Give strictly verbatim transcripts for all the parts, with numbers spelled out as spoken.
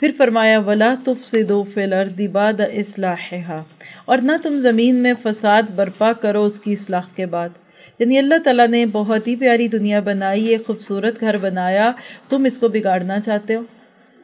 پھر فرمایا وَلَا تُفْسِدُوا فِي الْأَرْضِ بَعْدَ إِصْلَاحِهَا، اور نہ تم زمین میں فساد برپا کرو اس کی اصلاح کے بعد. یعنی اللہ تعالیٰ نے بہت ہی پیاری دنیا بنائی، ایک خوبصورت گھر بنایا، تم اس کو بگاڑنا چاہتے ہو.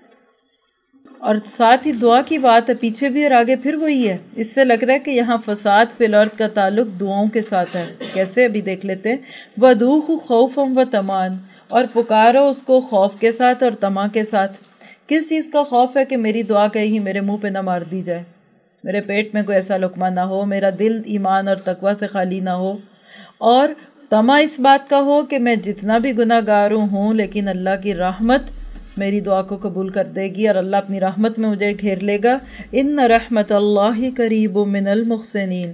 اور ساتھ ہی دعا کی بات ہے پیچھے بھی اور آگے پھر وہی ہے. اس سے لگ رہا ہے کہ یہاں فساد فی الارض کا تعلق دعاؤں کے ساتھ ہے. کیسے ابھی دیکھ لیتے ہیں. وَدُوهُ خَوْفًا وَطَمَعًا، اور پکارو اس کو خوف کے ساتھ اور طمع کے ساتھ. کس چیز کا خوف ہے؟ کہ میری دعا کہیں میرے منہ پہ نہ مار دی جائے، میرے پیٹ میں کوئی ایسا لقمہ نہ ہو، میرا دل ایمان اور تقوی سے خالی نہ ہو. اور طمع اس بات کا ہو کہ میں جتنا بھی گناہ گار ہوں لیکن اللہ کی رحمت میری دعا کو قبول کر دے گی اور اللہ اپنی رحمت میں مجھے گھیر لے گا. ان رحمت اللہ قریب من المحسنین،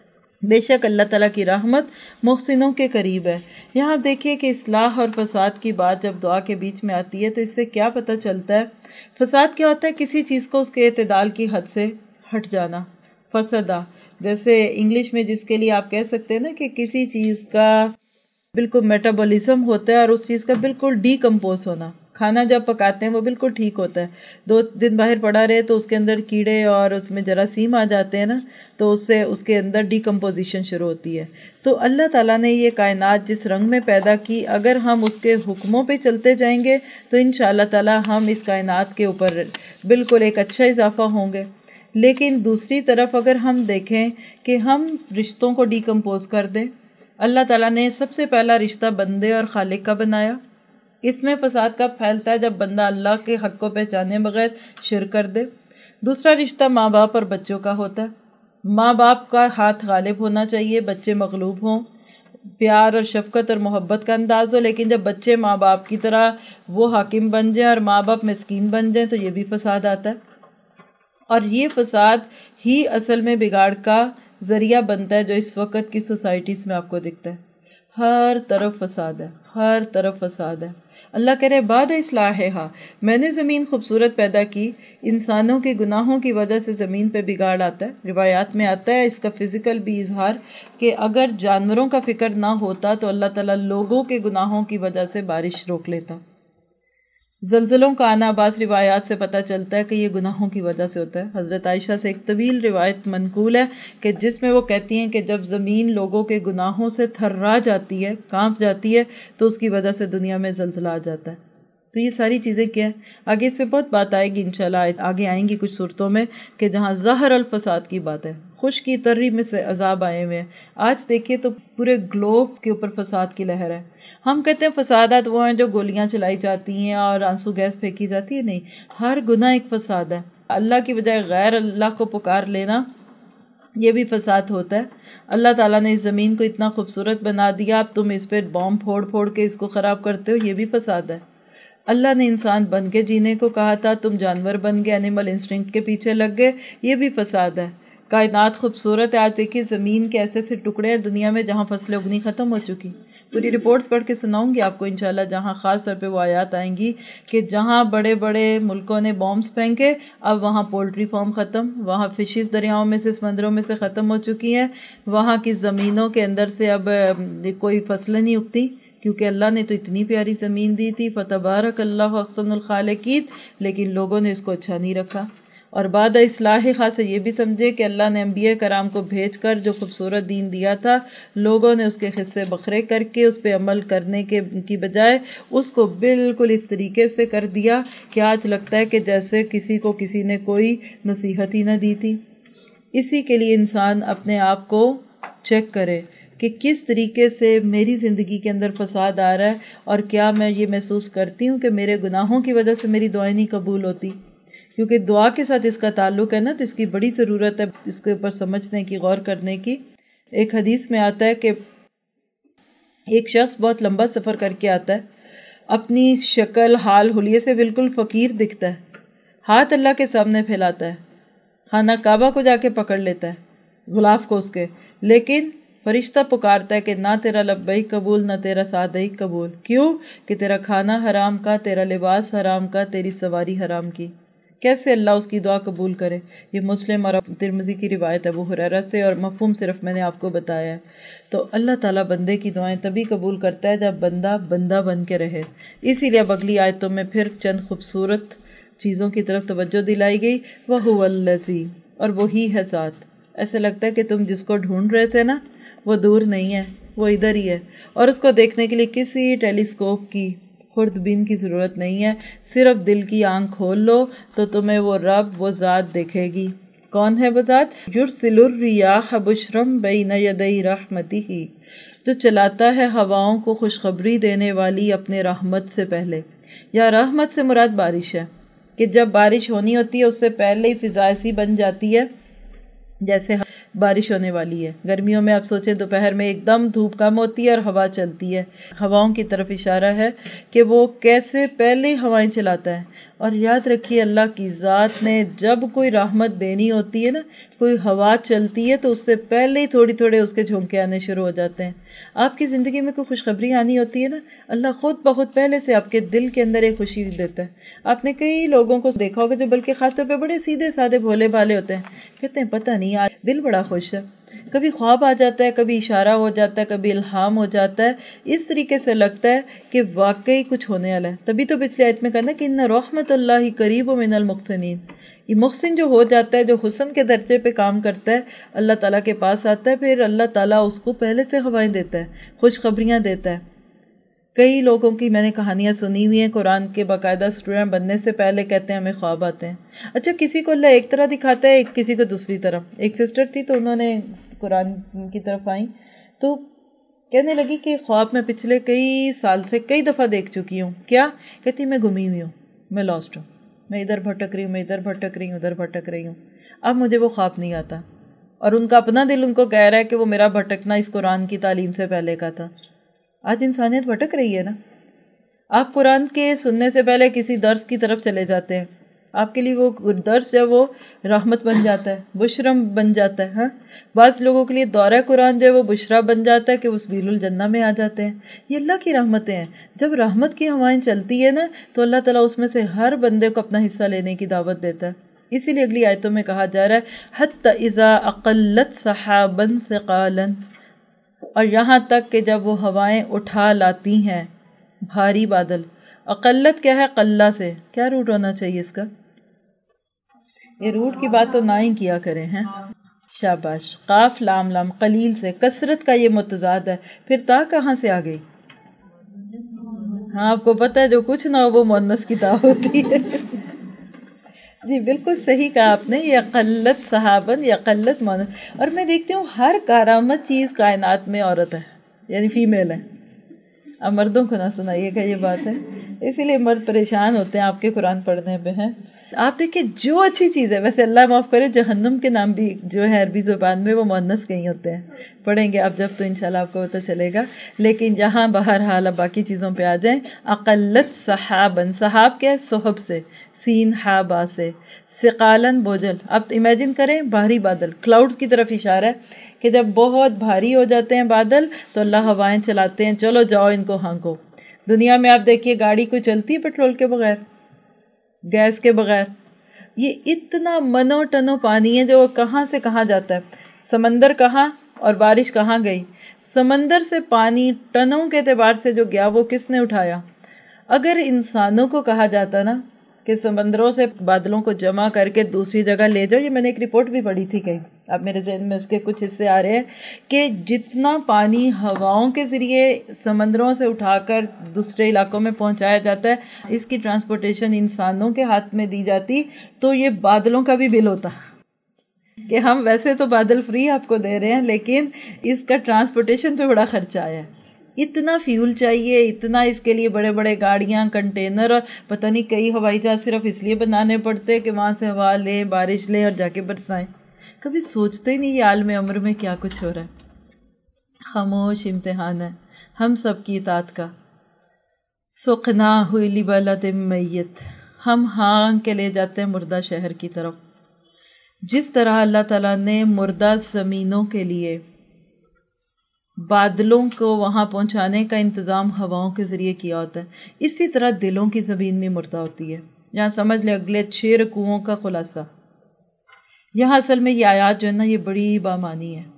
بے شک اللہ تعالیٰ کی رحمت محسنوں کے قریب ہے. یہاں دیکھیے کہ اصلاح اور فساد کی بات جب دعا کے بیچ میں آتی ہے تو اس سے کیا پتہ چلتا ہے؟ فساد کیا ہوتا ہے؟ کسی چیز کو اس کے اعتدال کی حد سے ہٹ جانا. فسدہ، جیسے انگلش میں جس کے لیے آپ کہہ سکتے ہیں نا کہ کسی چیز کا بالکل میٹابولزم ہوتا ہے اور اس چیز کا بالکل ڈی کمپوز ہونا. کھانا جب پکاتے ہیں وہ بالکل ٹھیک ہوتا ہے، دو دن باہر پڑا رہے تو اس کے اندر کیڑے اور اس میں جراثیم آ جاتے ہیں نا، تو اس سے اس کے اندر ڈی کمپوزیشن شروع ہوتی ہے. تو اللہ تعالیٰ نے یہ کائنات جس رنگ میں پیدا کی، اگر ہم اس کے حکموں پہ چلتے جائیں گے تو انشاءاللہ تعالیٰ ہم اس کائنات کے اوپر بالکل ایک اچھا اضافہ ہوں گے. لیکن دوسری طرف اگر ہم دیکھیں کہ ہم رشتوں کو ڈی کمپوز کر دیں، اللہ تعالیٰ نے سب سے پہلا رشتہ بندے اور خالق کا بنایا. اس میں فساد کب پھیلتا ہے؟ جب بندہ اللہ کے حق کو پہچانے بغیر شرک کر دے. دوسرا رشتہ ماں باپ اور بچوں کا ہوتا ہے. ماں باپ کا ہاتھ غالب ہونا چاہیے، بچے مغلوب ہوں، پیار اور شفقت اور محبت کا انداز ہو. لیکن جب بچے ماں باپ کی طرح وہ حاکم بن جائیں اور ماں باپ مسکین بن جائیں تو یہ بھی فساد آتا ہے. اور یہ فساد ہی اصل میں بگاڑ کا ذریعہ بنتا ہے جو اس وقت کی سوسائٹیز میں آپ کو دکھتا ہے. ہر طرف فساد ہے، ہر طرف فساد ہے. اللہ کہہ رہے بعد اصلاحہا، میں نے زمین خوبصورت پیدا کی. انسانوں کے گناہوں کی وجہ سے زمین پہ بگاڑ آتا ہے. روایات میں آتا ہے اس کا فزیکل بھی اظہار کہ اگر جانوروں کا فکر نہ ہوتا تو اللہ تعالیٰ لوگوں کے گناہوں کی وجہ سے بارش روک لیتا. زلزلوں کا آنا بعض روایات سے پتہ چلتا ہے کہ یہ گناہوں کی وجہ سے ہوتا ہے. حضرت عائشہ سے ایک طویل روایت منقول ہے کہ جس میں وہ کہتی ہیں کہ جب زمین لوگوں کے گناہوں سے تھرا جاتی ہے، کانپ جاتی ہے، تو اس کی وجہ سے دنیا میں زلزلہ آ جاتا ہے. تو یہ ساری چیزیں کیا ہیں؟ آگے اس پہ بہت بات آئے گی انشاءاللہ، آگے آئیں گی کچھ صورتوں میں کہ جہاں ظاہر الفساد کی بات ہے، خوش کی تری میں سے عذاب آئے ہوئے ہیں. آج دیکھیے تو پورے گلوب کے اوپر فساد کی لہر ہے. ہم کہتے ہیں فسادات وہ ہیں جو گولیاں چلائی جاتی ہیں اور آنسو گیس پھینکی جاتی ہے. نہیں، ہر گناہ ایک فساد ہے. اللہ کی بجائے غیر اللہ کو پکار لینا یہ بھی فساد ہوتا ہے. اللہ تعالیٰ نے اس زمین کو اتنا خوبصورت بنا دیا، اب تم اس پہ بام پھوڑ پھوڑ کے اس کو خراب کرتے ہو، یہ بھی فساد ہے. اللہ نے انسان بن کے جینے کو کہا تھا، تم جانور بن گئے، اینیمل انسٹنکٹ کے پیچھے لگ گئے، یہ بھی فساد ہے. کائنات خوبصورت ہے. آج دیکھیے زمین کے ایسے ایسے ٹکڑے ہیں دنیا میں جہاں فصلیں اگنی ختم ہو چکی. پوری رپورٹس پڑھ کے سناؤں گی آپ کو انشاءاللہ، جہاں خاص طور پہ وہ آیات آئیں گی کہ جہاں بڑے بڑے ملکوں نے بامبس پھینکے، اب وہاں پولٹری فارم ختم، وہاں فشز دریاؤں میں سے سمندروں میں سے ختم ہو چکی ہیں، وہاں کی زمینوں کے اندر سے اب کوئی فصلیں نہیں اگتی کیونکہ اللہ نے تو اتنی پیاری زمین دی تھی. فتبارک اللہ احسن الخالقین، لیکن لوگوں نے اس کو اچھا نہیں رکھا. اور بعد اصلاح خاص یہ بھی سمجھے کہ اللہ نے انبیاء کرام کو بھیج کر جو خوبصورت دین دیا تھا، لوگوں نے اس کے حصے بکھرے کر کے اس پہ عمل کرنے کے کی بجائے اس کو بالکل اس طریقے سے کر دیا کہ آج لگتا ہے کہ جیسے کسی کو کسی نے کوئی نصیحت ہی نہ دی تھی. اسی کے لیے انسان اپنے آپ کو چیک کرے کہ کس طریقے سے میری زندگی کے اندر فساد آ رہا ہے، اور کیا میں یہ محسوس کرتی ہوں کہ میرے گناہوں کی وجہ سے میری دعائیں نہیں قبول ہوتی. کیونکہ دعا کے ساتھ اس کا تعلق ہے نا، تو اس کی بڑی ضرورت ہے اس کے اوپر سمجھنے کی، غور کرنے کی. ایک حدیث میں آتا ہے کہ ایک شخص بہت لمبا سفر کر کے آتا ہے، اپنی شکل حال حلیے سے بالکل فقیر دکھتا ہے، ہاتھ اللہ کے سامنے پھیلاتا ہے، خانہ کعبہ کو جا کے پکڑ لیتا ہے، غلاف کو اس کے، لیکن فرشتہ پکارتا ہے کہ نہ تیرا لبیک قبول نہ تیرا سعدیک قبول. کیوں؟ کہ تیرا کھانا حرام کا، تیرا لباس حرام کا، تیری سواری حرام کی. کیسے اللہ اس کی دعا قبول کرے؟ یہ مسلم اور ترمذی کی روایت ابو ہریرہ سے، اور مفہوم صرف میں نے آپ کو بتایا ہے. تو اللہ تعالیٰ بندے کی دعائیں تبھی قبول کرتا ہے جب بندہ بندہ بن کے رہے. اسی لیے اب اگلی آیتوں میں پھر چند خوبصورت چیزوں کی طرف توجہ دلائی گئی، وَهُوَ الَّذِي، اور وہی ہے ذات. ایسے لگتا ہے کہ تم جس کو ڈھونڈ رہے تھے نا وہ دور نہیں ہے، وہ ادھر ہی ہے، اور اس کو دیکھنے کے لیے کسی ٹیلیسکوپ کی خوردبین کی ضرورت نہیں ہے، صرف دل کی آنکھ کھول لو تو تمہیں وہ رب، وہ ذات دکھے گی. کون ہے وہ ذات؟ یرسل الریاح بشرا بین یدی رحمتہ، جو چلاتا ہے ہواؤں کو خوشخبری دینے والی اپنے رحمت سے پہلے. یا رحمت سے مراد بارش ہے، کہ جب بارش ہونی ہوتی ہے اس سے پہلے ہی فضا ایسی بن جاتی ہے جیسے بارش ہونے والی ہے. گرمیوں میں آپ سوچیں دوپہر میں ایک دم دھوپ کم ہوتی ہے اور ہوا چلتی ہے، ہواؤں کی طرف اشارہ ہے کہ وہ کیسے پہلے ہی ہوائیں چلاتا ہے. اور یاد رکھیے اللہ کی ذات نے جب کوئی رحمت دینی ہوتی ہے نا، کوئی ہوا چلتی ہے تو اس سے پہلے ہی تھوڑی تھوڑے اس کے جھونکے آنے شروع ہو جاتے ہیں. آپ کی زندگی میں کوئی خوشخبری آنی ہوتی ہے نا، اللہ خود بہت پہلے سے آپ کے دل کے اندر ایک خوشی دیتا ہے. آپ نے کئی لوگوں کو دیکھا ہوگا جو بلکہ خاص طور پہ بڑے سیدھے سادے بھولے بھالے ہوتے ہیں، کہتے ہیں پتہ نہیں آج دل بڑا خوش ہے، کبھی خواب آ جاتا ہے، کبھی اشارہ ہو جاتا ہے، کبھی الہام ہو جاتا ہے، اس طریقے سے لگتا ہے کہ واقعی کچھ ہونے والا ہے. تبھی تو پچھلے آیت میں کہا نا کہ ان رحمت اللہ قریب من المحسنین. یہ محسن جو ہو جاتا ہے، جو حسن کے درجے پہ کام کرتا ہے، اللہ تعالیٰ کے پاس آتا ہے، پھر اللہ تعالیٰ اس کو پہلے سے ہوائیں دیتا ہے، خوشخبریاں دیتا ہے. کئی لوگوں کی میں نے کہانیاں سنی ہوئی ہیں، قرآن کے باقاعدہ اسٹوڈنٹ بننے سے پہلے کہتے ہیں ہمیں خواب آتے ہیں. اچھا کسی کو اللہ ایک طرح دکھاتا ہے، ایک کسی کو دوسری طرح. ایک سسٹر تھی تو انہوں نے قرآن کی طرف آئیں تو کہنے لگی کہ خواب میں پچھلے کئی سال سے کئی دفعہ دیکھ چکی ہوں. کیا؟ کہتی میں گمی ہوئی ہوں، میں لاسٹ ہوں، میں ادھر بھٹک رہی ہوں، میں ادھر بھٹک رہی ہوں، ادھر بھٹک رہی ہوں، اب مجھے وہ خواب نہیں آتا. اور ان کا اپنا دل ان کو کہہ رہا ہے کہ وہ میرا بھٹکنا اس قرآن کی تعلیم سے پہلے کا تھا. آج انسانیت بھٹک رہی ہے نا. آپ قرآن کے سننے سے پہلے کسی درس کی طرف چلے جاتے ہیں، آپ کے لیے وہ درس جو ہے وہ رحمت بن جاتا ہے، بشرم بن جاتا ہے. ہاں بعض لوگوں کے لیے دورہ قرآن جو ہے وہ بشرا بن جاتا ہے کہ وہ سبیل الجنہ میں آ جاتے ہیں. یہ اللہ کی رحمتیں ہیں. جب رحمت کی ہوائیں چلتی ہے نا تو اللہ تعالیٰ اس میں سے ہر بندے کو اپنا حصہ لینے کی دعوت دیتا ہے. اسی لیے اگلی آیتوں میں کہا جا رہا ہے حتی اذا اقلت سحابا ثقالا، اور یہاں تک کہ جب وہ ہوائیں اٹھا لاتی ہیں بھاری بادل. اقلت کیا ہے؟ قلہ سے. کیا روٹ ہونا چاہیے اس کا؟ یہ روٹ کی بات تو نہ ہی کیا کریں ہیں. شاباش. قاف لام لام، قلیل سے، کثرت کا یہ متضاد ہے. پھر تا کہاں سے آ گئی؟ ہاں آپ کو پتہ ہے جو کچھ نہ ہو وہ مؤنث کی تا ہوتی ہے. جی بالکل صحیح کہا آپ نے. یہ قلت صحابن یا قلت مؤنث. اور میں دیکھتی ہوں ہر کارآمد چیز کائنات میں عورت ہے، یعنی فیمیل ہے. اب مردوں کو نہ سنائیے گا یہ بات ہے، اسی لیے مرد پریشان ہوتے ہیں آپ کے قرآن پڑھنے میں. ہیں آپ دیکھیں جو اچھی چیز ہے، ویسے اللہ معاف کرے جہنم کے نام بھی جو ہے عربی زبان میں وہ مؤنث کہیں ہوتے ہیں، پڑھیں گے آپ جب تو انشاءاللہ آپ کو پتہ چلے گا. لیکن جہاں بہرحال اب باقی چیزوں پہ آ جائیں. اقلت صحابن، صحاب کیا ہے؟ صحب سے، سین ہا با سے، ثقالن بوجھل. اب امیجن کریں بھاری بادل، کلاؤڈز کی طرف اشارہ ہے کہ جب بہت بھاری ہو جاتے ہیں بادل تو اللہ ہوائیں چلاتے ہیں، چلو جاؤ ان کو ہانکو. دنیا میں آپ دیکھیے گاڑی کوئی چلتی ہے پیٹرول کے بغیر، گیس کے بغیر. یہ اتنا منو ٹنو پانی ہے جو کہاں سے کہاں جاتا ہے. سمندر کہاں اور بارش کہاں گئی. سمندر سے پانی ٹنوں کے اعتبار سے جو گیا وہ کس نے اٹھایا. اگر انسانوں کو کہا جاتا نا کہ سمندروں سے بادلوں کو جمع کر کے دوسری جگہ لے جاؤ، یہ میں نے ایک رپورٹ بھی پڑھی تھی کہیں، اب میرے ذہن میں اس کے کچھ حصے آ رہے ہیں کہ جتنا پانی ہواؤں کے ذریعے سمندروں سے اٹھا کر دوسرے علاقوں میں پہنچایا جاتا ہے، اس کی ٹرانسپورٹیشن انسانوں کے ہاتھ میں دی جاتی تو یہ بادلوں کا بھی بل ہوتا کہ ہم ویسے تو بادل فری آپ کو دے رہے ہیں لیکن اس کا ٹرانسپورٹیشن پہ بڑا خرچہ آیا ہے. اتنا فیول چاہیے، اتنا اس کے لیے بڑے بڑے گاڑیاں، کنٹینر، اور پتہ نہیں کئی ہوائی جہاز صرف اس لیے بنانے پڑتے کہ وہاں سے ہوا لیں، بارش لیں اور جا کے برسائیں. کبھی سوچتے ہی نہیں یہ عالم امر میں کیا کچھ ہو رہا ہے. خاموش امتحان ہے ہم سب کی اطاعت کا. سقناہ لبلد میت، ہم ہانک کے لے جاتے ہیں مردہ شہر کی طرف. جس طرح اللہ تعالیٰ نے مردہ زمینوں کے لیے بادلوں کو وہاں پہنچانے کا انتظام ہواؤں کے ذریعے کیا ہوتا ہے، اسی طرح دلوں کی زمین بھی مردہ ہوتی ہے. یہاں سمجھ لے اگلے چھ رکوعوں کا خلاصہ. یہاں اصل میں یہ آیات جو ہے نا یہ بڑی بامانی ہے.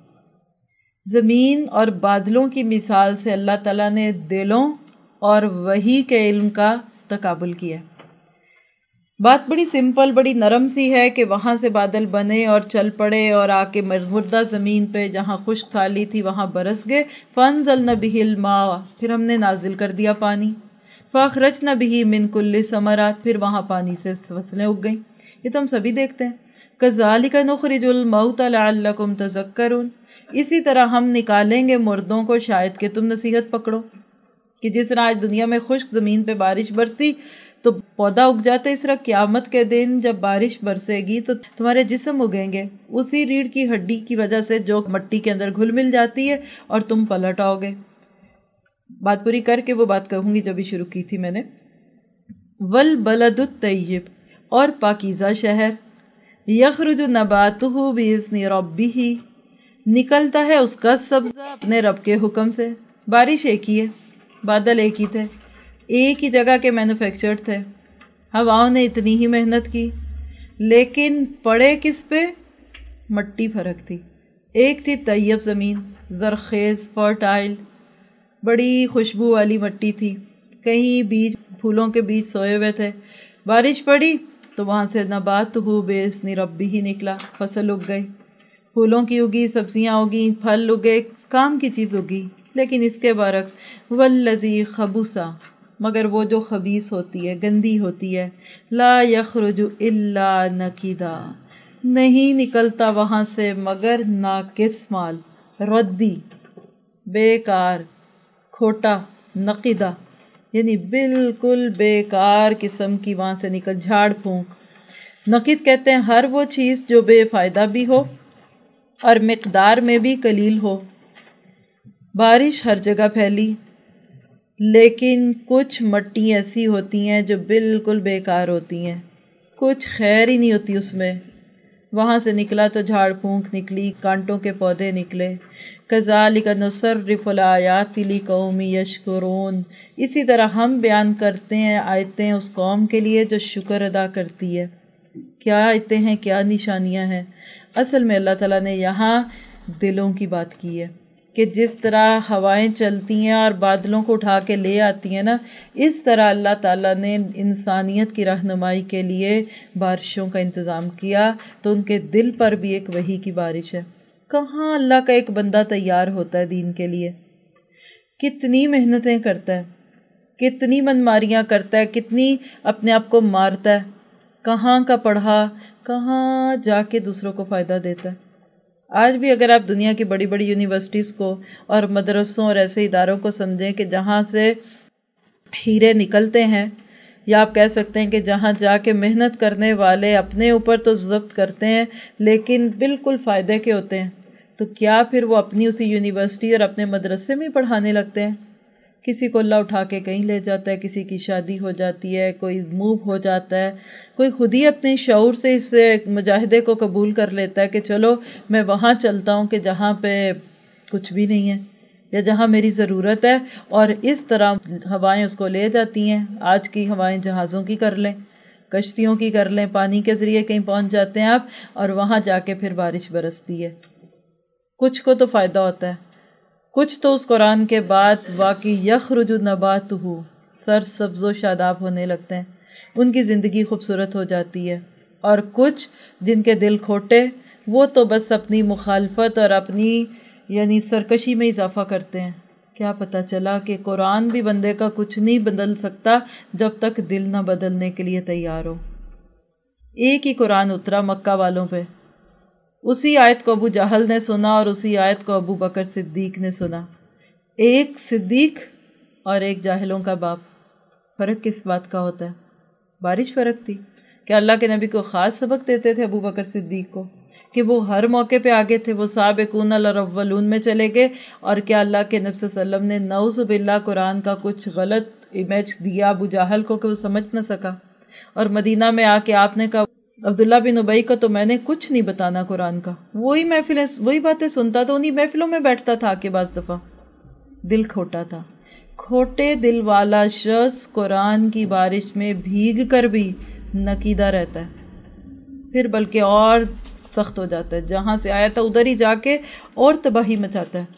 زمین اور بادلوں کی مثال سے اللہ تعالیٰ نے دلوں اور وحی کے علم کا تقابل کیا. بات بڑی سمپل بڑی نرم سی ہے کہ وہاں سے بادل بنے اور چل پڑے اور آ کے مردہ زمین پہ جہاں خشک سالی تھی وہاں برس گئے. فانزلنا به الماء، پھر ہم نے نازل کر دیا پانی. فاخرجنا به من کل ثمرات، پھر وہاں پانی سے فصلیں اگ گئیں. یہ تو ہم سبھی دیکھتے ہیں. کذالک نخرج الموتى لعلکم تذکرون، اسی طرح ہم نکالیں گے مردوں کو شاید کہ تم نصیحت پکڑو. کہ جس طرح آج دنیا میں خشک زمین پہ بارش برسی تو پودا اگ جاتا ہے، اس طرح قیامت کے دن جب بارش برسے گی تو تمہارے جسم اگیں گے اسی ریڑھ کی ہڈی کی وجہ سے جو مٹی کے اندر گھل مل جاتی ہے، اور تم پلٹ آؤ گے. بات پوری کر کے وہ بات کہوں گی جو بھی شروع کی تھی میں نے. والبلد الطیب، اور پاکیزہ شہر. یخرج نباتہ باذن ربہ، نکلتا ہے اس کا سبزہ اپنے رب کے حکم سے. بارش ایک ہی ہے، بادل ایک ہی تھے، ایک ہی جگہ کے مینوفیکچرڈ تھے، ہواؤں نے اتنی ہی محنت کی، لیکن پڑے کس پہ؟ مٹی فرق تھی. ایک تھی طیب زمین، زرخیز، فرٹائل، بڑی خوشبو والی مٹی تھی، کہیں بیج پھولوں کے بیج سوئے ہوئے تھے. بارش پڑی تو وہاں سے نبات ہو باذن ربہ ہی نکلا، فصل اگ گئی، پھولوں کی اگی، سبزیاں اگی، پھل اگے، کام کی چیز اگی. لیکن اس کے برعکس والذی خبث، مگر وہ جو خبیث ہوتی ہے، گندی ہوتی ہے، لا یخرج الا نکدا، نہیں نکلتا وہاں سے مگر ناقص مال، ردی، بیکار، کھوٹا، نقدہ، یعنی بالکل بیکار قسم کی وہاں سے نکل، جھاڑ پھونک. نقد کہتے ہیں ہر وہ چیز جو بے فائدہ بھی ہو اور مقدار میں بھی قلیل ہو. بارش ہر جگہ پھیلی، لیکن کچھ مٹی ایسی ہوتی ہیں جو بالکل بیکار ہوتی ہیں، کچھ خیر ہی نہیں ہوتی اس میں. وہاں سے نکلا تو جھاڑ پھونک نکلی، کانٹوں کے پودے نکلے. کذالک نصرف الآیات لقوم یشکرون، اسی طرح ہم بیان کرتے ہیں آیتیں اس قوم کے لیے جو شکر ادا کرتی ہے. کیا آیتیں ہیں، کیا نشانیاں ہیں؟ اصل میں اللہ تعالیٰ نے یہاں دلوں کی بات کی ہے کہ جس طرح ہوائیں چلتی ہیں اور بادلوں کو اٹھا کے لے آتی ہیں نا، اس طرح اللہ تعالیٰ نے انسانیت کی رہنمائی کے لیے بارشوں کا انتظام کیا. تو ان کے دل پر بھی ایک وحی کی بارش ہے. کہاں اللہ کا ایک بندہ تیار ہوتا ہے دین کے لیے، کتنی محنتیں کرتا ہے، کتنی منماریاں کرتا ہے، کتنی اپنے آپ کو مارتا ہے، کہاں کا پڑھا، کہاں جا کے دوسروں کو فائدہ دیتا ہے. آج بھی اگر آپ دنیا کی بڑی بڑی یونیورسٹیز کو اور مدرسوں اور ایسے اداروں کو سمجھیں کہ جہاں سے ہیرے نکلتے ہیں، یا آپ کہہ سکتے ہیں کہ جہاں جا کے محنت کرنے والے اپنے اوپر تو ضبط کرتے ہیں لیکن بالکل فائدے کے ہوتے ہیں، تو کیا پھر وہ اپنی اسی یونیورسٹی اور اپنے مدرسے میں پڑھانے لگتے ہیں؟ کسی کو اللہ اٹھا کے کہیں لے جاتا ہے، کسی کی شادی ہو جاتی ہے، کوئی موو ہو جاتا ہے، کوئی خود ہی اپنے شعور سے اس مجاہدے کو قبول کر لیتا ہے کہ چلو میں وہاں چلتا ہوں کہ جہاں پہ کچھ بھی نہیں ہے یا جہاں میری ضرورت ہے، اور اس طرح ہوائیں اس کو لے جاتی ہیں. آج کی ہوائیں جہازوں کی کر لیں، کشتیوں کی کر لیں، پانی کے ذریعے کہیں پہنچ جاتے ہیں آپ، اور وہاں جا کے پھر بارش برستی ہے. کچھ کو تو فائدہ ہوتا ہے، کچھ تو اس قرآن کے بعد واقعی یخرج نباتہ، سر سبز و شاداب ہونے لگتے ہیں، ان کی زندگی خوبصورت ہو جاتی ہے. اور کچھ جن کے دل کھوٹے، وہ تو بس اپنی مخالفت اور اپنی یعنی سرکشی میں اضافہ کرتے ہیں. کیا پتہ چلا کہ قرآن بھی بندے کا کچھ نہیں بدل سکتا جب تک دل نہ بدلنے کے لیے تیار ہو. ایک ہی قرآن اترا مکہ والوں پہ، اسی آیت کو ابو جہل نے سنا اور اسی آیت کو ابو بکر صدیق نے سنا. ایک صدیق اور ایک جاہلوں کا باپ. فرق کس بات کا ہوتا ہے؟ بارش فرق تھی. کیا اللہ کے نبی کو خاص سبق دیتے تھے ابو بکر صدیق کو کہ وہ ہر موقع پہ آگے تھے، وہ سابقون الاولون میں چلے گئے؟ اور کیا اللہ کے نبی صلی اللہ علیہ وسلم نے نعوذ باللہ قرآن کا کچھ غلط امیج دیا ابو جہل کو کہ وہ سمجھ نہ سکا؟ اور مدینہ میں آ کے آپ نے کہا عبداللہ بن ابی کو تو میں نے کچھ نہیں بتانا قرآن کا، وہی محفلیں وہی باتیں سنتا تھا، انہی محفلوں میں بیٹھتا تھا کہ بعض دفعہ. دل کھوٹا تھا. کھوٹے دل والا شخص قرآن کی بارش میں بھیگ کر بھی نکیدہ رہتا ہے، پھر بلکہ اور سخت ہو جاتا ہے، جہاں سے آیا تھا ادھر ہی جا کے اور تباہی مچاتا ہے.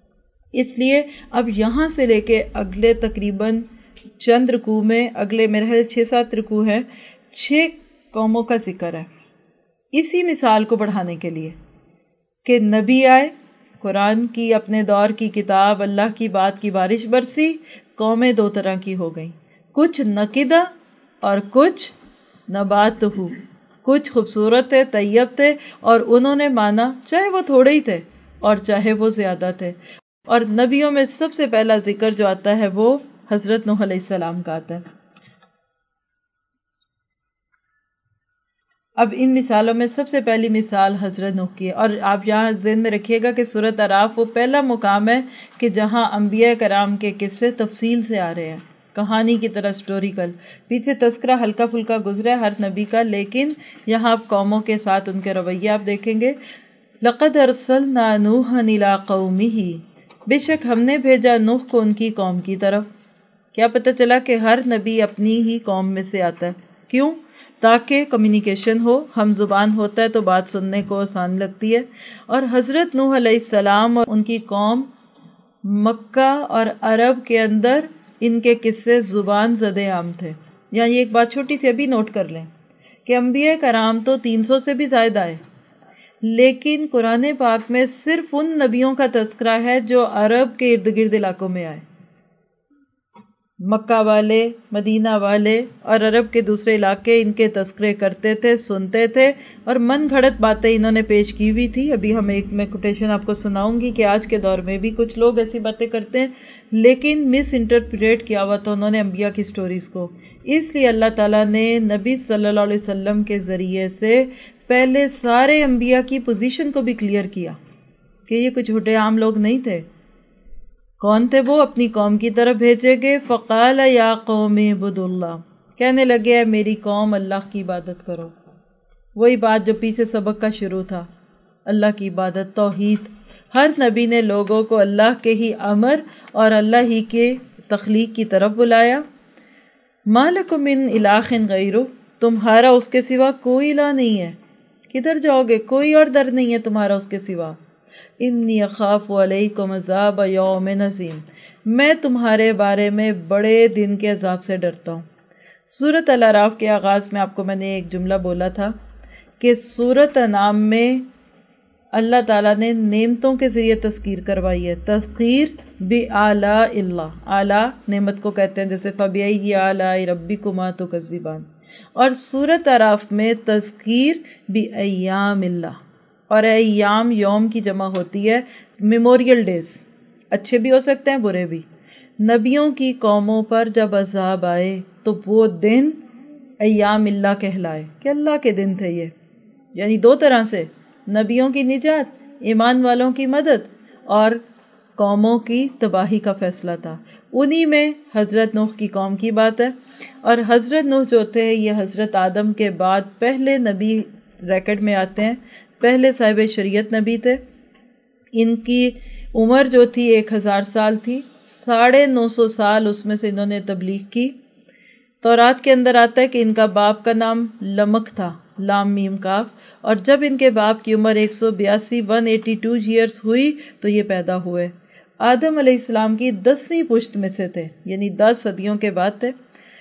اس لیے اب یہاں سے لے کے اگلے تقریباً چند رکوع میں، اگلے میرے خیال چھ سات رکوع ہیں، چھ قوموں کا ذکر ہے اسی مثال کو بڑھانے کے لیے کہ نبی آئے، قرآن کی اپنے دور کی کتاب، اللہ کی بات کی بارش برسی، قومیں دو طرح کی ہو گئیں، کچھ نقدہ اور کچھ نبات ہو، کچھ خوبصورت تھے، طیب تھے اور انہوں نے مانا، چاہے وہ تھوڑے ہی تھے اور چاہے وہ زیادہ تھے۔ اور نبیوں میں سب سے پہلا ذکر جو آتا ہے وہ حضرت نوح علیہ السلام کا آتا ہے۔ اب ان مثالوں میں سب سے پہلی مثال حضرت نوح کی ہے، اور آپ یہاں ذہن میں رکھیے گا کہ سورۃ اعراف وہ پہلا مقام ہے کہ جہاں انبیاء کرام کے قصے تفصیل سے آ رہے ہیں، کہانی کی طرح اسٹوریکل۔ پیچھے تذکرہ ہلکا پھلکا گزرا ہے ہر نبی کا، لیکن یہاں آپ قوموں کے ساتھ ان کے رویے آپ دیکھیں گے۔ لقد ارسلنا نوحا الی قومہ، بے شک ہم نے بھیجا نوح کو ان کی قوم کی طرف۔ کیا پتہ چلا کہ ہر نبی اپنی ہی قوم میں سے آتا ہے، کیوں؟ تاکہ کمیونیکیشن ہو، ہم زبان ہوتا ہے تو بات سننے کو آسان لگتی ہے۔ اور حضرت نوح علیہ السلام اور ان کی قوم مکہ اور عرب کے اندر ان کے قصے زبان زدے عام تھے۔ یہاں یہ ایک بات چھوٹی سی ابھی نوٹ کر لیں کہ انبیاء کرام تو تین سو سے بھی زائد آئے، لیکن قرآن پاک میں صرف ان نبیوں کا تذکرہ ہے جو عرب کے ارد گرد علاقوں میں آئے، مکہ والے، مدینہ والے اور عرب کے دوسرے علاقے ان کے تذکرے کرتے تھے، سنتے تھے اور من گھڑت باتیں انہوں نے پیش کی ہوئی تھی۔ ابھی ہم ایک میں کوٹیشن آپ کو سناؤں گی کہ آج کے دور میں بھی کچھ لوگ ایسی باتیں کرتے ہیں، لیکن مس انٹرپریٹ کیا ہوا تھا انہوں نے انبیاء کی سٹوریز کو۔ اس لیے اللہ تعالیٰ نے نبی صلی اللہ علیہ وسلم کے ذریعے سے پہلے سارے انبیاء کی پوزیشن کو بھی کلیئر کیا کہ یہ کچھ جھوٹے عام لوگ نہیں تھے۔ کون تھے وہ؟ اپنی قوم کی طرف بھیجے گئے۔ فقال یا قوم اعبدوا اللہ، کہنے لگے ہے میری قوم اللہ کی عبادت کرو۔ وہی بات جو پیچھے سبق کا شروع تھا، اللہ کی عبادت، توحید۔ ہر نبی نے لوگوں کو اللہ کے ہی امر اور اللہ ہی کے تخلیق کی طرف بلایا۔ ما لکم من الہ غیرہ، تمہارا اس کے سوا کوئی الہ نہیں ہے، کدھر جاؤ گے؟ کوئی اور در نہیں ہے تمہارا اس کے سوا۔ انی اخاف علیکم عذاب یوم عظیم، میں تمہارے بارے میں بڑے دن کے عذاب سے ڈرتا ہوں۔ سورۃ الاعراف کے آغاز میں آپ کو میں نے ایک جملہ بولا تھا کہ سورۃ انعام میں اللہ تعالیٰ نے نعمتوں کے ذریعے تذکیر کروائی ہے، تذکیر بآلاء اللہ، اعلیٰ نعمت کو کہتے ہیں، جیسے فبأي آلاء ربكما تكذبان۔ اور سورۃ اعراف میں تذکیر بأیام اللہ، اور ایام یوم کی جمع ہوتی ہے میموریل ڈیز، اچھے بھی ہو سکتے ہیں برے بھی۔ نبیوں کی قوموں پر جب عذاب آئے تو وہ دن ایام اللہ کہلائے کہ اللہ کے دن تھے یہ، یعنی دو طرح سے، نبیوں کی نجات، ایمان والوں کی مدد، اور قوموں کی تباہی کا فیصلہ تھا۔ انہی میں حضرت نوح کی قوم کی بات ہے، اور حضرت نوح جو تھے یہ حضرت آدم کے بعد پہلے نبی ریکارڈ میں آتے ہیں، پہلے صاحب شریعت نبی تھے۔ ان کی عمر جو تھی ایک ہزار سال تھی، ساڑھے نو سو سال اس میں سے انہوں نے تبلیغ کی۔ تورات کے اندر آتا ہے کہ ان کا باپ کا نام لمک تھا، لام میم کاف، اور جب ان کے باپ کی عمر ایک سو بیاسی ون ایٹی ٹو ایئرس ہوئی تو یہ پیدا ہوئے۔ آدم علیہ السلام کی دسویں پشت میں سے تھے، یعنی دس صدیوں کے بعد تھے۔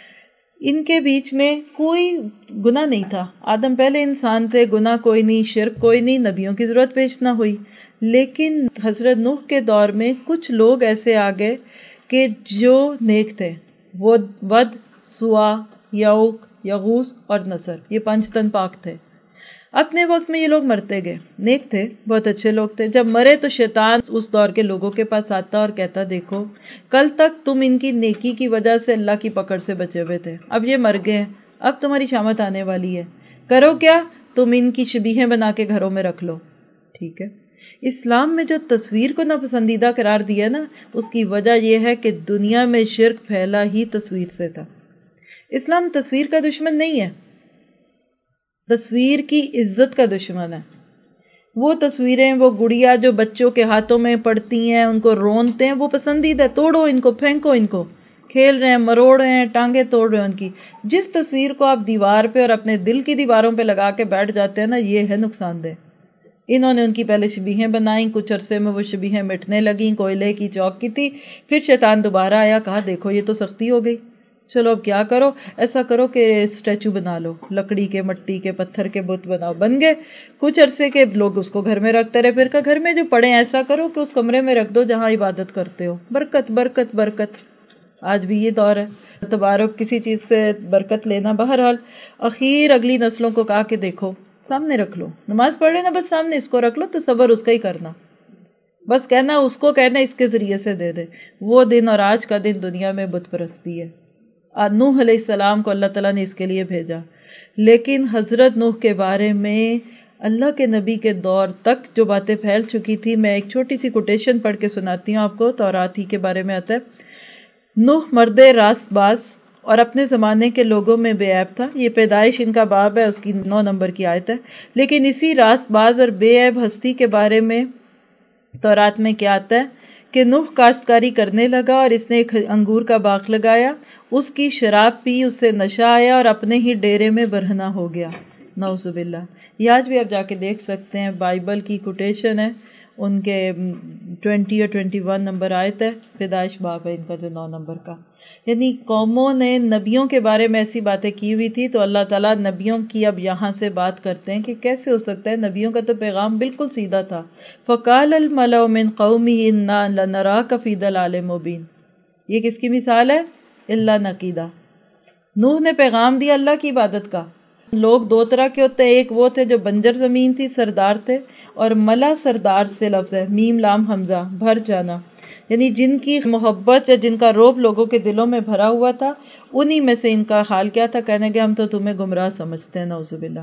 ان کے بیچ میں کوئی گناہ نہیں تھا، آدم پہلے انسان تھے، گناہ کوئی نہیں، شرک کوئی نہیں، نبیوں کی ضرورت پیش نہ ہوئی۔ لیکن حضرت نوح کے دور میں کچھ لوگ ایسے آ گئے کہ جو نیک تھے، وہ ود، سوا، یعوق، یغوث اور نصر، یہ پانچ تن پاک تھے۔ اپنے وقت میں یہ لوگ مرتے گئے، نیک تھے، بہت اچھے لوگ تھے۔ جب مرے تو شیطان اس دور کے لوگوں کے پاس آتا اور کہتا دیکھو کل تک تم ان کی نیکی کی وجہ سے اللہ کی پکڑ سے بچے ہوئے تھے، اب یہ مر گئے ہیں، اب تمہاری شامت آنے والی ہے، کرو کیا؟ تم ان کی شبیہیں بنا کے گھروں میں رکھ لو۔ ٹھیک ہے، اسلام میں جو تصویر کو ناپسندیدہ قرار دیا نا، اس کی وجہ یہ ہے کہ دنیا میں شرک پھیلا ہی تصویر سے تھا۔ اسلام تصویر کا دشمن نہیں ہے، تصویر کی عزت کا دشمن ہے۔ وہ تصویریں، وہ گڑیا جو بچوں کے ہاتھوں میں پڑتی ہیں، ان کو رونتے ہیں، وہ پسندیدہ، توڑو ان کو، پھینکو ان کو، کھیل رہے ہیں، مروڑ رہے ہیں، ٹانگیں توڑ رہے ہیں ان کی۔ جس تصویر کو آپ دیوار پہ اور اپنے دل کی دیواروں پہ لگا کے بیٹھ جاتے ہیں نا، یہ ہے نقصان دہ۔ انہوں نے ان کی پہلے شبیہیں بنائیں، کچھ عرصے میں وہ شبیہیں مٹنے لگیں، کوئلے کی چوک کی تھی، پھر شیطان دوبارہ آیا، کہا دیکھو یہ تو سختی ہو گئی، چلو اب کیا کرو، ایسا کرو کہ اسٹیچو بنا لو، لکڑی کے، مٹی کے، پتھر کے بت بناؤ، بن گئے۔ کچھ عرصے کے لوگ اس کو گھر میں رکھتے رہے، پھر کہ گھر میں جو پڑے ایسا کرو کہ اس کمرے میں رکھ دو جہاں عبادت کرتے ہو، برکت برکت برکت۔ آج بھی یہ دور ہے، تبارک کسی چیز سے برکت لینا۔ بہرحال اخیر اگلی نسلوں کو کہا کہ دیکھو سامنے رکھ لو، نماز پڑھ رہے نا بس سامنے اس کو رکھ لو، تصور اس کا ہی کرنا، بس کہنا اس کو کہنا اس کے ذریعے سے دے دے۔ وہ دن اور آج کا دن دنیا میں بت پرستی ہے۔ نوح علیہ السلام کو اللہ تعالیٰ نے اس کے لیے بھیجا، لیکن حضرت نوح کے بارے میں اللہ کے نبی کے دور تک جو باتیں پھیل چکی تھی، میں ایک چھوٹی سی کوٹیشن پڑھ کے سناتی ہوں آپ کو، تورات ہی کے بارے میں آتا ہے۔ نوح مرد راست باز اور اپنے زمانے کے لوگوں میں بے عیب تھا۔ یہ پیدائش ان کا باب ہے، اس کی نو نمبر کی آیت ہے۔ لیکن اسی راست باز اور بے عیب ہستی کے بارے میں تورات میں کیا آتا ہے کہ نوح کاشتکاری کرنے لگا اور اس نے ایک انگور کا باغ لگایا، اس کی شراب پی، اس سے نشہ آیا اور اپنے ہی ڈیرے میں برہنہ ہو گیا۔ نعوذ باللہ۔ یہ آج بھی آپ جا کے دیکھ سکتے ہیں، بائبل کی کوٹیشن ہے، ان کے ٹوینٹی اور ٹوینٹی ون نمبر آیت ہے، پیدائش باب ہے ان کا جو نو نمبر کا۔ یعنی قوموں نے نبیوں کے بارے میں ایسی باتیں کی ہوئی تھی، تو اللہ تعالیٰ نبیوں کی اب یہاں سے بات کرتے ہیں کہ کیسے ہو سکتا ہے، نبیوں کا تو پیغام بالکل سیدھا تھا۔ فَقَالَ الْمَلَأُ مِنْ قَوْمِهِ إِنَّا لَنَرَاكَ فِي ضَلَالٍ مُبِينٍ۔ یہ کس کی مثال ہے؟ اللہ نقیدہ۔ نوح نے پیغام دیا اللہ کی عبادت کا۔ لوگ دو طرح کے ہوتے ہیں، ایک وہ تھے جو بنجر زمین تھی، سردار تھے، اور ملا سردار سے لفظ ہے، میم لام حمزہ، بھر جانا، یعنی جن کی محبت یا جن کا روب لوگوں کے دلوں میں بھرا ہوا تھا، انہی میں سے ان کا حال کیا تھا، کہنے کہ ہم تو تمہیں گمراہ سمجھتے ہیں، نعوذ باللہ۔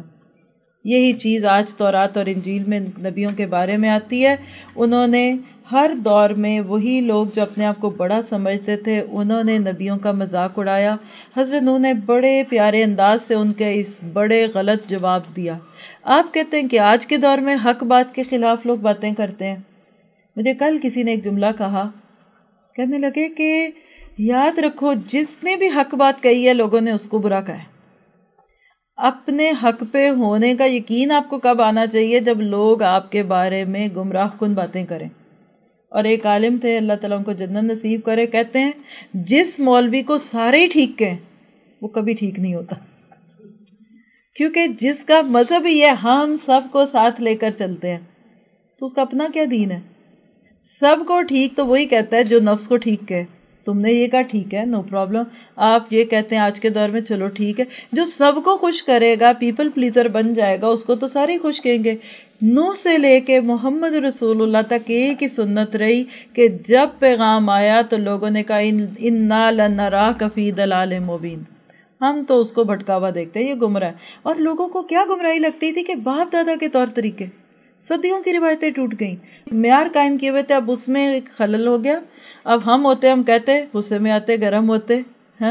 یہی چیز آج تورات اور انجیل میں نبیوں کے بارے میں آتی ہے۔ انہوں نے ہر دور میں وہی لوگ جو اپنے آپ کو بڑا سمجھتے تھے، انہوں نے نبیوں کا مذاق اڑایا۔ حضرت نوح نے بڑے پیارے انداز سے ان کے اس بڑے غلط جواب دیا۔ آپ کہتے ہیں کہ آج کے دور میں حق بات کے خلاف لوگ باتیں کرتے ہیں۔ مجھے کل کسی نے ایک جملہ کہا، کہنے لگے کہ یاد رکھو جس نے بھی حق بات کہی ہے لوگوں نے اس کو برا کہا ہے۔ اپنے حق پہ ہونے کا یقین آپ کو کب آنا چاہیے؟ جب لوگ آپ کے بارے میں گمراہ کن باتیں کریں۔ اور ایک عالم تھے، اللہ تعالیٰ ان کو جنت نصیب کرے، کہتے ہیں جس مولوی کو سارے ہی ٹھیک کہیں وہ کبھی ٹھیک نہیں ہوتا، کیونکہ جس کا مذہب ہی ہے ہم سب کو ساتھ لے کر چلتے ہیں، تو اس کا اپنا کیا دین ہے؟ سب کو ٹھیک تو وہی کہتا ہے جو نفس کو ٹھیک کہے۔ تم نے یہ کہا ٹھیک ہے، نو پرابلم۔ آپ یہ کہتے ہیں آج کے دور میں چلو ٹھیک ہے، جو سب کو خوش کرے گا، پیپل پلیزر بن جائے گا، اس کو تو سارے خوش کہیں گے۔ نوح سے لے کے محمد رسول اللہ تک ایک ہی سنت رہی کہ جب پیغام آیا تو لوگوں نے کہا انا لنراک فی ضلال مبین، ہم تو اس کو بھٹکا ہوا دیکھتے ہیں، یہ گمراہ ہے۔ اور لوگوں کو کیا گمراہی لگتی تھی کہ باپ دادا کے طور طریقے، صدیوں کی روایتیں ٹوٹ گئیں، معیار قائم کیے ہوئے تھے، اب اس میں ایک خلل ہو گیا۔ اب ہم ہوتے ہم کہتے غصے میں آتے، گرم ہوتے ہیں،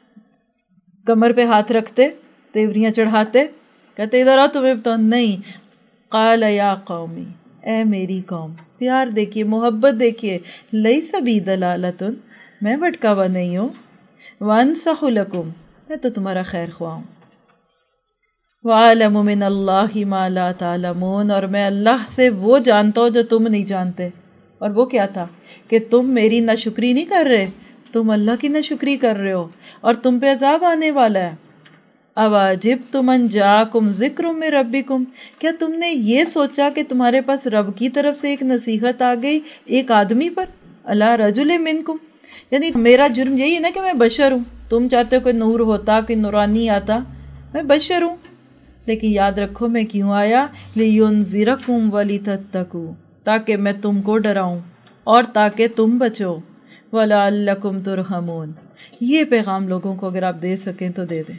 کمر پہ ہاتھ رکھتے، تیوریاں چڑھاتے، کہتے ادھر آؤ تمہیں تو نہیں۔ قال یا قومی، اے میری قوم، پیار دیکھیے، محبت دیکھیے، لیس بی دلالۃ، میں بھٹکا ہوا نہیں ہوں، وانصح لکم، میں تو تمہارا خیر خواہ ہوں، وَأَعْلَمُ مِنَ اللَّهِ مَا لَا تَعْلَمُونَ، اور میں اللہ سے وہ جانتا ہوں جو تم نہیں جانتے۔ اور وہ کیا تھا کہ تم میری ناشکری نہیں کر رہے، تم اللہ کی ناشکری کر رہے ہو، اور تم پہ عذاب آنے والا ہے۔ اَوَعَجِبْتُمْ أَنْ جَاءَكُمْ ذِكْرٌ مِّن رَبِّكُمْ، کیا تم نے یہ سوچا کہ تمہارے پاس رب کی طرف سے ایک نصیحت آ گئی ایک آدمی پر، عَلَىٰ رَجُلٍ مِّنكُمْ، یعنی میرا جرم یہی ہے نا کہ میں بشر ہوں، تم چاہتے ہو کوئی نور ہوتا، کوئی نورانی آتا، میں بشر ہوں، لیکن یاد رکھو میں کیوں آیا، لِيُنذِرَكُمْ وَلِتَتَّقُوا، تاکہ میں تم کو ڈراؤں اور تاکہ تم بچو، وَلَعَلَّكُمْ تُرْحَمُونَ۔ یہ پیغام لوگوں کو اگر آپ دے سکیں تو دے دیں،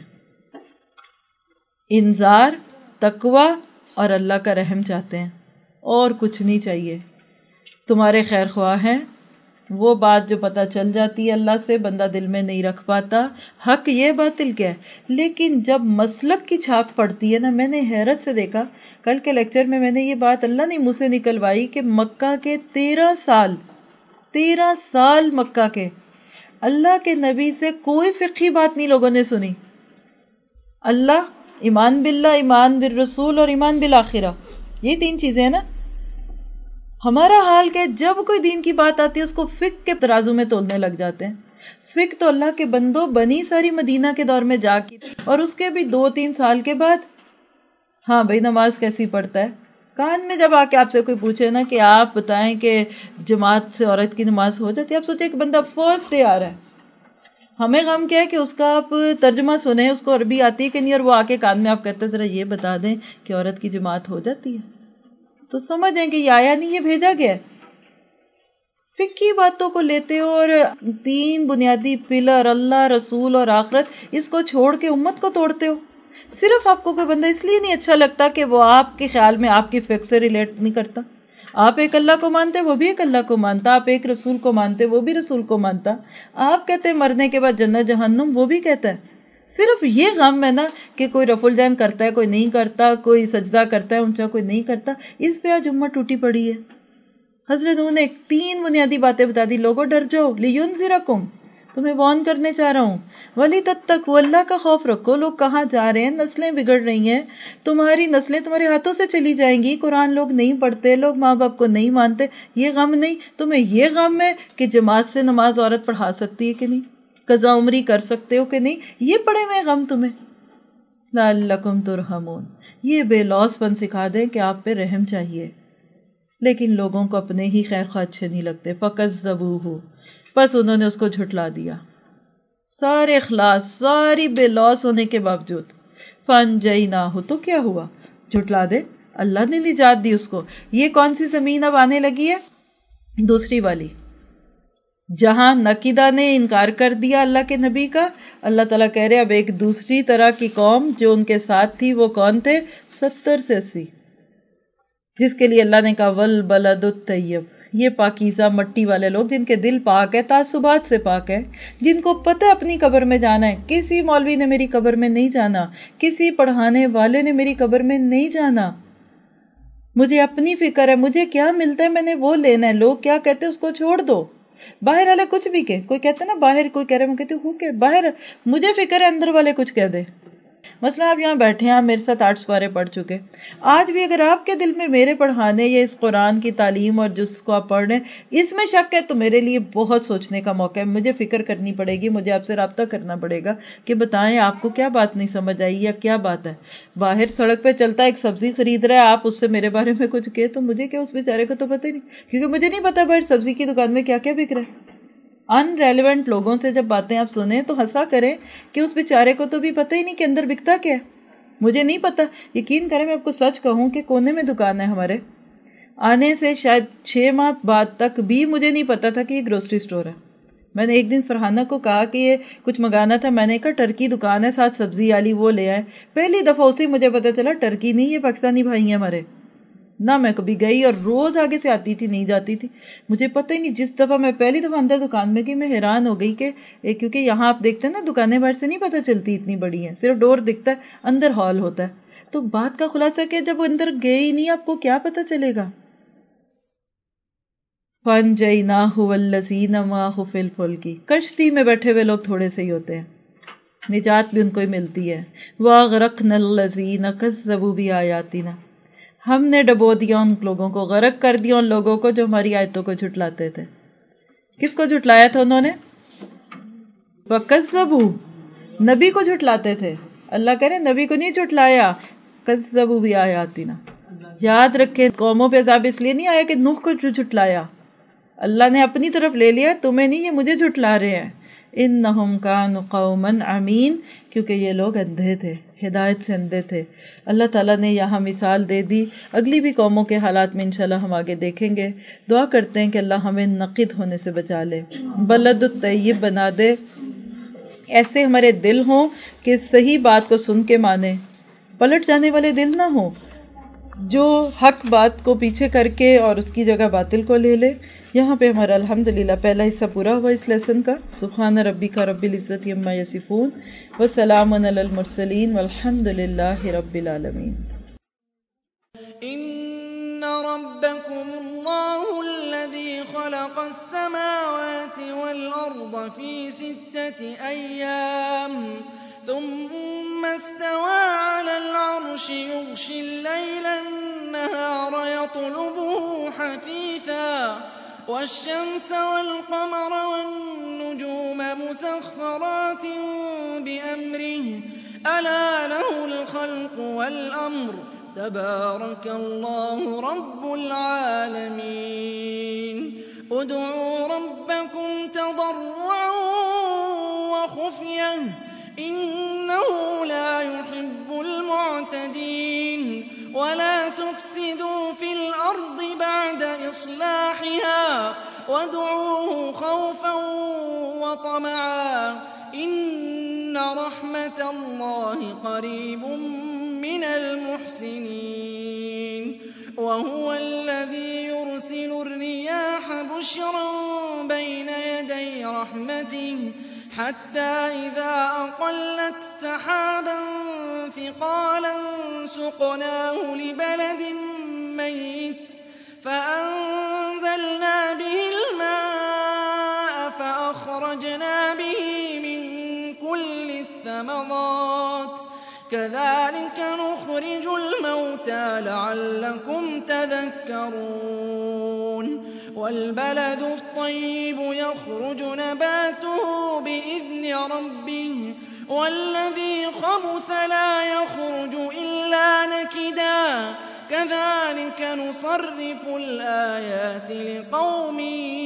انذار، تقوی اور اللہ کا رحم چاہتے ہیں، اور کچھ نہیں چاہیے۔ تمہارے خیر خواہ ہیں، وہ بات جو پتہ چل جاتی ہے اللہ سے بندہ دل میں نہیں رکھ پاتا، حق یہ باطل کیا ہے، لیکن جب مسلک کی چھاپ پڑتی ہے نا، میں نے حیرت سے دیکھا، کل کے لیکچر میں میں نے یہ بات اللہ نے منہ سے نکلوائی کہ مکہ کے تیرہ سال تیرہ سال مکہ کے اللہ کے نبی سے کوئی فقہی بات نہیں لوگوں نے سنی۔ اللہ، ایمان باللہ، ایمان بالرسول اور ایمان بالآخرہ، یہ تین چیزیں ہیں نا۔ ہمارا حال کہ جب کوئی دین کی بات آتی ہے اس کو فقہ کے ترازو میں تولنے لگ جاتے ہیں، فک تو اللہ کے بندوں بنی ساری مدینہ کے دور میں جا کی، اور اس کے بھی دو تین سال کے بعد ہاں بھائی نماز کیسی پڑھتا ہے، کان میں جب آ کے آپ سے کوئی پوچھے نا کہ آپ بتائیں کہ جماعت سے عورت کی نماز ہو جاتی ہے، آپ سوچیں ایک بندہ فرسٹ ڈے آ رہا ہے، ہمیں غم کیا ہے کہ اس کا آپ ترجمہ سنیں، اس کو عربی آتی ہے کہ نہیں، اور وہ آ کے کان میں آپ کہتے ہیں ذرا یہ بتا دیں کہ عورت کی جماعت ہو جاتی ہے، تو سمجھیں کہ یہ آیا نہیں، یہ بھیجا گیا ہے۔ فقہی باتوں کو لیتے ہو اور تین بنیادی پلر اللہ، رسول اور آخرت، اس کو چھوڑ کے امت کو توڑتے ہو۔ صرف آپ کو کوئی بندہ اس لیے نہیں اچھا لگتا کہ وہ آپ کے خیال میں آپ کی فکر سے ریلیٹ نہیں کرتا، آپ ایک اللہ کو مانتے وہ بھی ایک اللہ کو مانتا، آپ ایک رسول کو مانتے وہ بھی رسول کو مانتا، آپ کہتے مرنے کے بعد جنت جہنم وہ بھی کہتا ہے۔ صرف یہ غم ہے نا کہ کوئی رفع الجین کرتا ہے کوئی نہیں کرتا، کوئی سجدہ کرتا ہے اونچا کوئی نہیں کرتا، اس پہ آج امت ٹوٹی پڑی ہے۔ حضرت نوح نے تین بنیادی باتیں بتا دی، لوگوں ڈر جاؤ، لِيُنذِرَكُمْ، تمہیں وارن کرنے چاہ رہا ہوں، وَلِتَتَّقُوا، اللہ کا خوف رکھو، لوگ کہاں جا رہے ہیں، نسلیں بگڑ رہی ہیں، تمہاری نسلیں تمہارے ہاتھوں سے چلی جائیں گی، قرآن لوگ نہیں پڑھتے، لوگ ماں باپ کو نہیں مانتے، یہ غم نہیں، تمہیں یہ غم ہے کہ جماعت سے نماز عورت پڑھا سکتی ہے کہ نہیں، قضا عمری کر سکتے ہو کہ نہیں، یہ پڑے ہوئے غم تمہیں۔ لَعَلَّكُمْ تُرْحَمُونَ، یہ بے لوث پن سکھا دیں کہ آپ پہ رحم چاہیے، لیکن لوگوں کو اپنے ہی خیر خواہ اچھے نہیں لگتے۔ فَكَذَّبُوهُ، پس انہوں نے اس کو جھٹلا دیا، سارے اخلاص، ساری بے لوث ہونے کے باوجود۔ فَأَنجَيْنَاهُ، تو کیا ہوا، جھٹلا دے، اللہ نے نجات دی اس کو۔ یہ کون سی زمین اب آنے لگی ہے؟ دوسری والی، جہاں نقیدہ نے انکار کر دیا اللہ کے نبی کا، اللہ تعالیٰ کہہ رہے اب ایک دوسری طرح کی قوم جو ان کے ساتھ تھی، وہ کون تھے؟ ستر سے اسی، جس کے لیے اللہ نے کہا والبلد الطیب، یہ پاکیزہ مٹی والے لوگ جن کے دل پاک ہے، تعصبات سے پاک ہے، جن کو پتہ ہے اپنی قبر میں جانا ہے، کسی مولوی نے میری قبر میں نہیں جانا، کسی پڑھانے والے نے میری قبر میں نہیں جانا، مجھے اپنی فکر ہے، مجھے کیا ملتا ہے میں نے وہ لینا ہے، لوگ کیا کہتے ہیں اس کو چھوڑ دو، باہر والے کچھ بھی کہ، کوئی کہتا ہے نا باہر، کوئی کہہ رہے میں کہتی ہوں کہ باہر، مجھے فکر ہے اندر والے کچھ کہہ دے۔ مثلا آپ یہاں بیٹھے ہیں، آپ میرے ساتھ آٹھ سپارے پڑھ چکے، آج بھی اگر آپ کے دل میں میرے پڑھانے یا اس قرآن کی تعلیم اور جس کو آپ پڑھ رہے ہیں اس میں شک ہے، تو میرے لیے بہت سوچنے کا موقع ہے، مجھے فکر کرنی پڑے گی، مجھے آپ سے رابطہ کرنا پڑے گا کہ بتائیں آپ کو کیا بات نہیں سمجھ آئی یا کیا بات ہے۔ باہر سڑک پہ چلتا ایک سبزی خرید رہا ہے، آپ اس سے میرے بارے میں کچھ کہے تو مجھے کیا، اس بیچارے کو تو پتہ ہی نہیں، کیونکہ مجھے نہیں پتا باہر سبزی کی دکان میں کیا کیا بک رہا ہے۔ ان ریلیونٹ لوگوں سے جب باتیں آپ سنیں تو ہنسا کریں کہ اس بیچارے کو تو بھی پتہ ہی نہیں کہ اندر بکتا کیا ہے، مجھے نہیں پتا۔ یقین کریں میں آپ کو سچ کہوں کہ کونے میں دکان ہے ہمارے، آنے سے شاید چھ ماہ بعد تک بھی مجھے نہیں پتا تھا کہ یہ گروسری سٹور ہے۔ میں نے ایک دن فرحانہ کو کہا کہ یہ کچھ منگانا تھا، میں نے کہا ٹرکی دکان ہے ساتھ سبزی والی، وہ لے آئے۔ پہلی دفعہ اسی مجھے پتا چلا ٹرکی نہیں، یہ پاکستانی بھائی ہیں ہمارے، نہ میں کبھی گئی اور روز آگے سے آتی تھی نہیں جاتی تھی، مجھے پتہ ہی نہیں۔ جس دفعہ میں پہلی دفعہ اندر دکان میں گئی میں حیران ہو گئی کہ کیونکہ یہاں آپ دیکھتے ہیں نا دکانیں باہر سے نہیں پتہ چلتی اتنی بڑی ہیں، صرف ڈور دکھتا ہے، اندر ہال ہوتا ہے، تو بات کا خلاصہ کہ جب اندر گئے ہی نہیں آپ کو کیا پتہ چلے گا۔ فَأَنجَيْنَاهُ وَالَّذِينَ مَعَهُ فِي الْفُلْكِ، کشتی میں بیٹھے ہوئے لوگ تھوڑے سے ہی ہوتے ہیں، نجات بھی ان کو ہی ملتی ہے۔ وَأَغْرَقْنَا الَّذِينَ كَذَّبُوا بِآيَاتِنَا، ہم نے ڈبو دیا ان لوگوں کو، غرق کر دیا ان لوگوں کو جو ہماری آیتوں کو جھٹلاتے تھے۔ کس کو جھٹلایا تھا انہوں نے؟ وَكَذَّبُوا، نبی کو جھٹلاتے تھے، اللہ کہہ رہے نبی کو نہیں جھٹلایا، كَذَّبُوا بِآيَاتِنَا، یاد رکھے قوموں پہ عذاب اس لیے نہیں آیا کہ نوح کو جھٹلایا، اللہ نے اپنی طرف لے لیا، تمہیں نہیں، یہ مجھے جھٹلا رہے ہیں۔ انہم کانوا قوما عمین، کیونکہ یہ لوگ اندھے تھے، ہدایت سے اندھے تھے۔ اللہ تعالیٰ نے یہاں مثال دے دی، اگلی بھی قوموں کے حالات میں انشاءاللہ ہم آگے دیکھیں گے۔ دعا کرتے ہیں کہ اللہ ہمیں نقد ہونے سے بچا لے، بلد الطیب بنا دے، ایسے ہمارے دل ہوں کہ صحیح بات کو سن کے مانے، پلٹ جانے والے دل نہ ہوں جو حق بات کو پیچھے کر کے اور اس کی جگہ باطل کو لے لے۔ یہاں پہ ہمارا الحمدللہ پہلا حصہ پورا ہوا اس لیسن کا۔ سبحان ربک رب العزت عما یصفون وسلام علی المرسلین والحمد للہ رب العالمین۔ ان ربکم اللہ الذی خلق السماوات والارض فی ستة ایام ثم استوى على العرش يغشي الليل النهار يطلبه حثيثا وَالشَّمْسَ وَالْقَمَرَ وَالنُّجُومَ مُسَخَّرَاتٍ بِأَمْرِهِ ۗ أَلَا لَهُ الْخَلْقُ وَالْأَمْرُ ۗ تَبَارَكَ اللَّهُ رَبُّ الْعَالَمِينَ ادْعُوا رَبَّكُمْ تَضَرُّعًا وَخُفْيَةً ۚ إِنَّهُ لَا يُحِبُّ الْمُعْتَدِينَ وَلَا تُفْسِدُوا فِي الْأَرْضِ بَعْدَ إِصْلَاحِهَا وَادْعُوهُ خَوْفًا وَطَمَعًا ۚ إِنَّ رَحْمَتَ اللَّهِ قَرِيبٌ مِّنَ الْمُحْسِنِينَ وَهُوَ الَّذِي يُرْسِلُ الرِّيَاحَ بُشْرًا بَيْنَ يَدَيْ رَحْمَتِهِ حَتَّىٰ إِذَا أَقَلَّتْ سَحَابًا ثِقَالًا سُقْنَاهُ لِبَلَدٍ مَّيِّتٍ فَأَنزَلْنَا بِهِ الْمَاءَ فَأَخْرَجْنَا بِهِ مِن كُلِّ الثَّمَرَاتِ ۚ كَذَٰلِكَ نُخْرِجُ الْمَوْتَىٰ لَعَلَّكُمْ تَذَكَّرُونَ وَالْبَلَدُ الطَّيِّبُ يَخْرُجُ نَبَاتُهُ بِإِذْنِ رَبِّهِ وَالَّذِي خَبُثَ لَا يَخْرُجُ إِلَّا نَكِدًا ۚ كَذَٰلِكَ نُصَرِّفُ الْآيَاتِ لِقَوْمٍ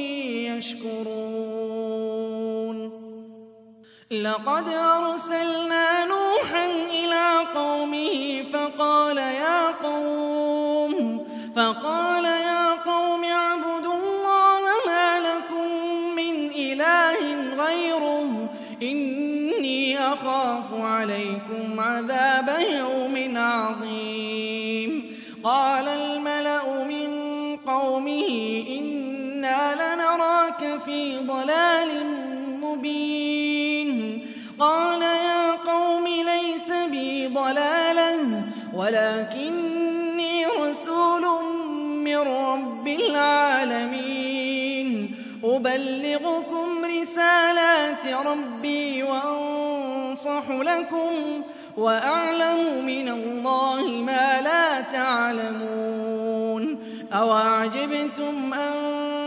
يَشْكُرُونَ لَقَدْ أَرْسَلْنَا نُوحًا إِلَىٰ قَوْمِهِ فَقَالَ يَا قَوْمِ فَقَالَ يَا قَوْمِ اعْبُدُوا اللَّهَ مَا لَكُم مِّنْ إِلَٰهٍ غَيْرُهُ إِنِّي أَخَافُ عَلَيْكُمْ عَذَابَ يَوْمٍ عَظِيمٍ قَالَ الْمَلَأُ مِن قَوْمِهِ إِنَّا لَنَرَاكَ فِي ضَلَالٍ مُّبِينٍ قَالَ يَا قَوْمِ لَيْسَ بِي ضَلَالَةٌ وَلَٰكِنِّي رَسُولٌ مِّن رَّبِّ الْعَالَمِينَ أُبَلِّغُكُمْ رِسَالَاتِ رَبِّي وَأَنصَحُ لَكُمْ وَأَعْلَمُ مِنَ اللَّهِ مَا لَا تَعْلَمُونَ أَوَعَجِبْتُمْ أَن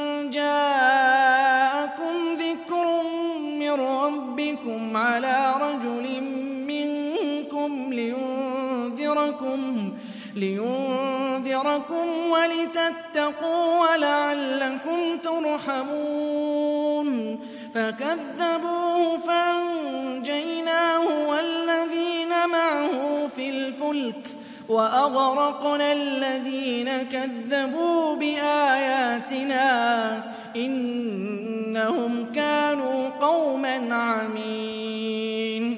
جَاءَكُمْ ذِكْرٌ مِّن رَّبِّكُمْ عَلَىٰ رَجُلٍ مِّنكُمْ لِيُنذِرَكُمْ لِيُنذِرَكُمْ وَلِتَتَّقُوا وَلَعَلَّكُمْ تُرْحَمُونَ فَكَذَّبُوهُ فَأَنجَيْنَاهُ وَالَّذِينَ مَعَهُ فِي الْفُلْكِ وَأَغْرَقْنَا الَّذِينَ كَذَّبُوا بِآيَاتِنَا ۚ إِنَّهُمْ كَانُوا قَوْمًا عَمِينَ